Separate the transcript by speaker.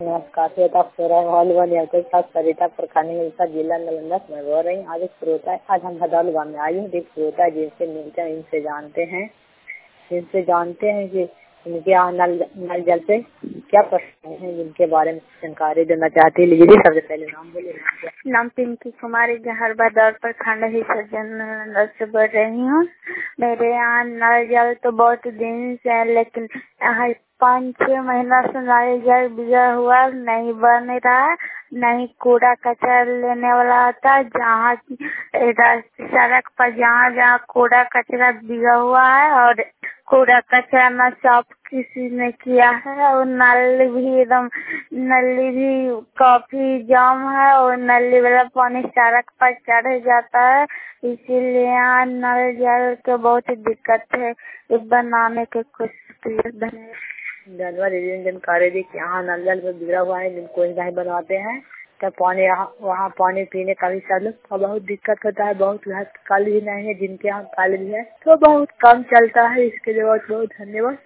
Speaker 1: नमस्कार, श्वेता सरिता प्रखंड हिलसा जिला नालंदा से मैं बोल रही हूँ। आज हम भदौल गाँव में आई हूँ। एक श्रोता जिनसे मिलते हैं, इनसे जानते हैं कि इनके यहाँ नल जल से क्या प्रश्न है, जिनके बारे में जानकारी देना चाहती है। लीजिए सबसे पहले नाम बोलिए।
Speaker 2: नाम पिंकी कुमारी, जहर भदौल प्रखंड हिलसा जिला से बोल रही हूँ। मेरे यहाँ नल जल तो बहुत दिन से है, लेकिन यहाँ 5-6 महीना से नल जल बिगड़ा हुआ नहीं बन रहा, नहीं कूड़ा कचरा लेने वाला आता है। जहाँ सड़क पर जहाँ कूड़ा कचरा बिगड़ा हुआ है और कूड़ा कचरा न साफ किसी ने किया है, और नल भी काफी जाम है और नली वाला पानी सड़क पर चढ़ जाता है। इसीलिए यहाँ नल जल के बहुत दिक्कत है। इस बनाने के कुछ
Speaker 1: धन्यवाद जानकारी दी कि यहाँ नल जल में बिगड़ा हुआ है, जिनको नहीं बनवाते हैं तो पानी वहाँ पानी पीने का भी सब बहुत दिक्कत होता है। बहुत कल भी नहीं है, जिनके यहाँ कल भी है तो बहुत कम चलता है। इसके लिए बहुत बहुत धन्यवाद।